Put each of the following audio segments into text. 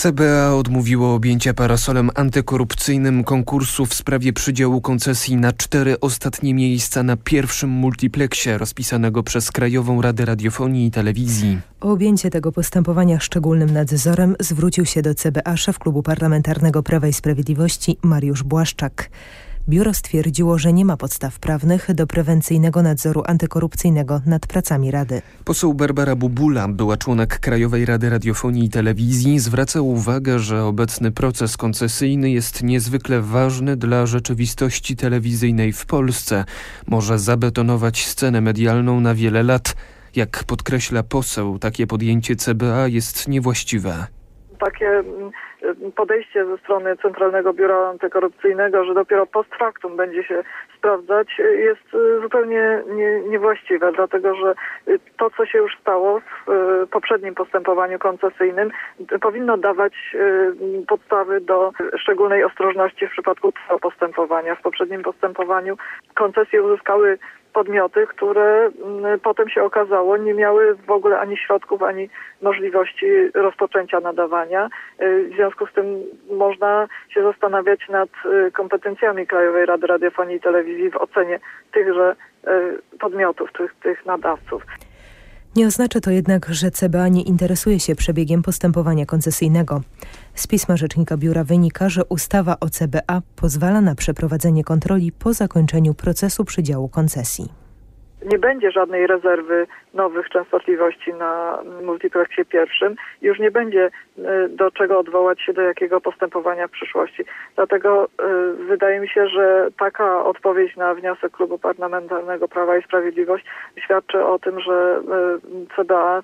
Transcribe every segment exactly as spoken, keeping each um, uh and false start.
C B A odmówiło objęcia parasolem antykorupcyjnym konkursu w sprawie przydziału koncesji na cztery ostatnie miejsca na pierwszym multipleksie rozpisanego przez Krajową Radę Radiofonii i Telewizji. O objęcie tego postępowania szczególnym nadzorem zwrócił się do C B A szef Klubu Parlamentarnego Prawa i Sprawiedliwości Mariusz Błaszczak. Biuro stwierdziło, że nie ma podstaw prawnych do prewencyjnego nadzoru antykorupcyjnego nad pracami Rady. Poseł Barbara Bubula, była członek Krajowej Rady Radiofonii i Telewizji, zwraca uwagę, że obecny proces koncesyjny jest niezwykle ważny dla rzeczywistości telewizyjnej w Polsce. Może zabetonować scenę medialną na wiele lat. Jak podkreśla poseł, takie podjęcie C B A jest niewłaściwe. Takie podejście ze strony Centralnego Biura Antykorupcyjnego, że dopiero post factum będzie się sprawdzać, jest zupełnie nie, niewłaściwe, dlatego że to, co się już stało w poprzednim postępowaniu koncesyjnym, powinno dawać podstawy do szczególnej ostrożności w przypadku tego postępowania. W poprzednim postępowaniu koncesje uzyskały podmioty, które potem się okazało nie miały w ogóle ani środków, ani możliwości rozpoczęcia nadawania. W związku z tym można się zastanawiać nad kompetencjami Krajowej Rady Radiofonii i Telewizji w ocenie tychże podmiotów, tych, tych nadawców. Nie oznacza to jednak, że C B A nie interesuje się przebiegiem postępowania koncesyjnego. Z pisma rzecznika biura wynika, że ustawa o C B A pozwala na przeprowadzenie kontroli po zakończeniu procesu przydziału koncesji. Nie będzie żadnej rezerwy nowych częstotliwości na multipleksie pierwszym. Już nie będzie do czego odwołać się, do jakiego postępowania w przyszłości. Dlatego y, wydaje mi się, że taka odpowiedź na wniosek Klubu Parlamentarnego Prawa i Sprawiedliwość świadczy o tym, że y, C B A y,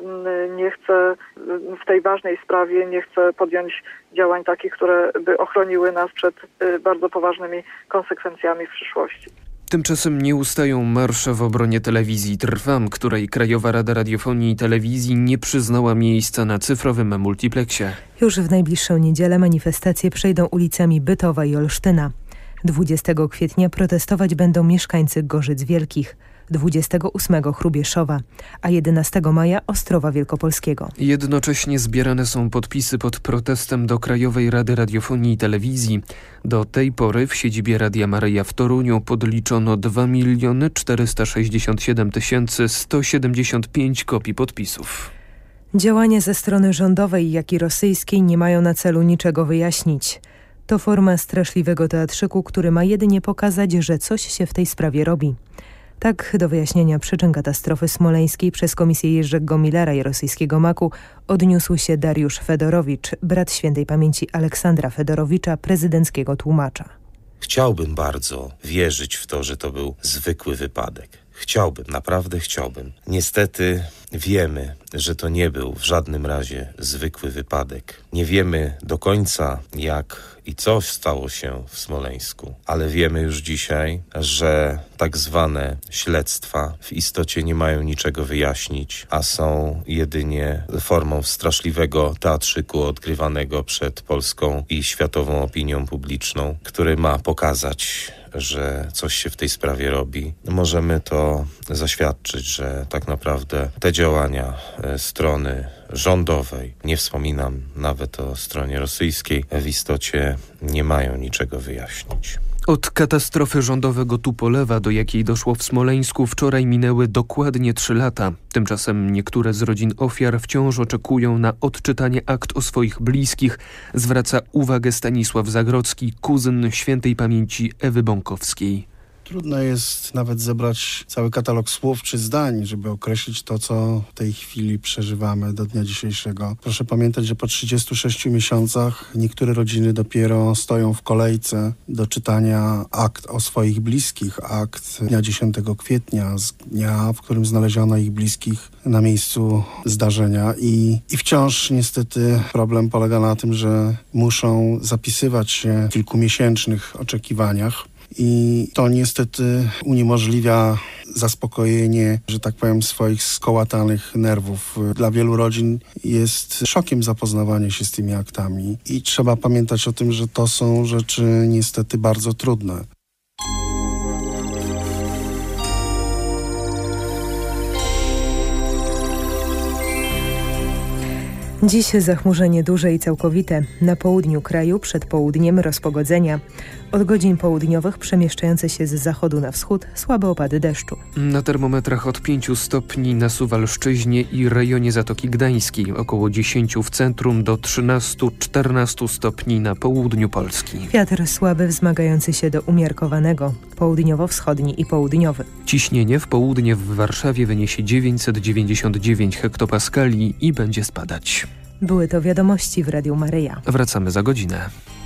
nie chce w tej ważnej sprawie, nie chce podjąć działań takich, które by ochroniły nas przed y, bardzo poważnymi konsekwencjami w przyszłości. Tymczasem nie ustają marsze w obronie telewizji Trwam, której Krajowa Rada Radiofonii i Telewizji nie przyznała miejsca na cyfrowym multipleksie. Już w najbliższą niedzielę manifestacje przejdą ulicami Bytowa i Olsztyna. dwudziestego kwietnia protestować będą mieszkańcy Gorzyc Wielkich, dwudziestego ósmego Chrubieszowa, a jedenastego maja Ostrowa Wielkopolskiego. Jednocześnie zbierane są podpisy pod protestem do Krajowej Rady Radiofonii i Telewizji. Do tej pory w siedzibie Radia Maryja w Toruniu podliczono dwa miliony czterysta sześćdziesiąt siedem tysięcy sto siedemdziesiąt pięć kopii podpisów. Działania ze strony rządowej, jak i rosyjskiej nie mają na celu niczego wyjaśnić. To forma straszliwego teatrzyku, który ma jedynie pokazać, że coś się w tej sprawie robi. Tak do wyjaśnienia przyczyn katastrofy smoleńskiej przez komisję Jerzego Millera i rosyjskiego maku odniósł się Dariusz Fedorowicz, brat świętej pamięci Aleksandra Fedorowicza, prezydenckiego tłumacza. Chciałbym bardzo wierzyć w to, że to był zwykły wypadek. Chciałbym, naprawdę chciałbym. Niestety wiemy, że to nie był w żadnym razie zwykły wypadek. Nie wiemy do końca, jak i co stało się w Smoleńsku, ale wiemy już dzisiaj, że tak zwane śledztwa w istocie nie mają niczego wyjaśnić, a są jedynie formą straszliwego teatrzyku odgrywanego przed polską i światową opinią publiczną, który ma pokazać, że coś się w tej sprawie robi. Możemy to zaświadczyć, że tak naprawdę te działania strony rządowej, nie wspominam nawet o stronie rosyjskiej, w istocie nie mają niczego wyjaśnić. Od katastrofy rządowego Tupolewa, do jakiej doszło w Smoleńsku, wczoraj minęły dokładnie trzy lata. Tymczasem niektóre z rodzin ofiar wciąż oczekują na odczytanie akt o swoich bliskich, zwraca uwagę Stanisław Zagrodzki, kuzyn świętej pamięci Ewy Bąkowskiej. Trudno jest nawet zebrać cały katalog słów czy zdań, żeby określić to, co w tej chwili przeżywamy do dnia dzisiejszego. Proszę pamiętać, że po trzydziestu sześciu miesiącach niektóre rodziny dopiero stoją w kolejce do czytania akt o swoich bliskich, akt dnia dziesiątego kwietnia, z dnia, w którym znaleziono ich bliskich na miejscu zdarzenia. I, i wciąż niestety problem polega na tym, że muszą zapisywać się w kilkumiesięcznych oczekiwaniach. I to niestety uniemożliwia zaspokojenie, że tak powiem, swoich skołatanych nerwów. Dla wielu rodzin jest szokiem zapoznawanie się z tymi aktami i trzeba pamiętać o tym, że to są rzeczy niestety bardzo trudne. Dziś zachmurzenie duże i całkowite. Na południu kraju przed południem rozpogodzenia. Od godzin południowych przemieszczające się z zachodu na wschód słabe opady deszczu. Na termometrach od pięciu stopni na Suwalszczyźnie i rejonie Zatoki Gdańskiej, około dziesięciu w centrum do trzynastu czternastu stopni na południu Polski. Wiatr słaby wzmagający się do umiarkowanego, południowo-wschodni i południowy. Ciśnienie w południe w Warszawie wyniesie dziewięćset dziewięćdziesiąt dziewięć hektopaskali i będzie spadać. Były to wiadomości w Radiu Maryja. Wracamy za godzinę.